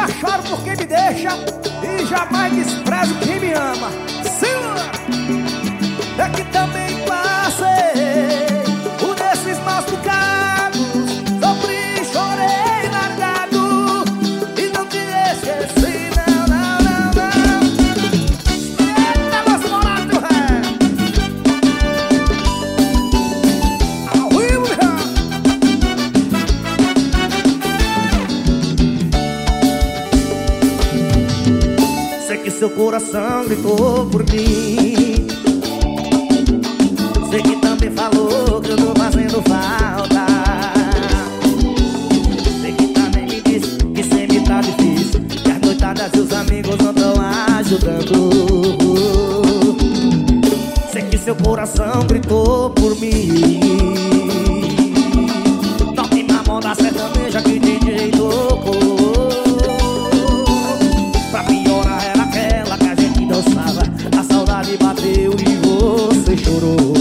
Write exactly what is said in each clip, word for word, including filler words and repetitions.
Nunca choro por quem me deixa e jamais desprezo quem me ama. Segura! É que também passei por esses maus bocados. Sofri, chorei, largado e não te esqueci, não, não, não, não. Eita, meus morados, ré! Ao vivo, meu! Sei que seu coração gritou por mim. Sei que também falou que eu tô fazendo falta. Sei que também me disse que sempre tá difícil, que as noitadas e os amigos não tão ajudando. Sei que seu coração gritou por mim. Toque na mão da sertaneja que D J tocou. Pra piorar era aquela que a gente dançava. A saudade bateu e você chorou.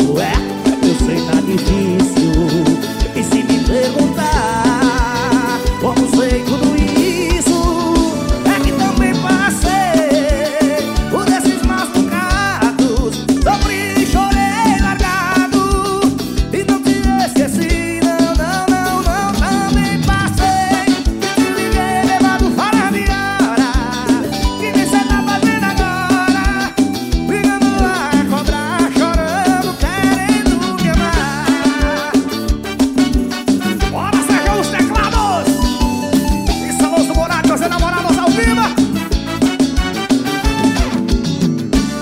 E se me perguntar como sei tudo isso, é que também passei por esses maus bocados. Sofri, chorei, largado e não te esqueci, não, não, não, não. Também passei, te liguei, levado fora de hora. Que nem cê tá fazendo agora, brigando a cobrar, chorando, querendo me amar. Bora, Sérgio, os teclados! E salão do Morato, meus namorados ao vivo!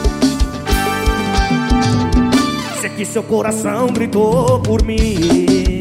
Sei que seu coração gritou por mim.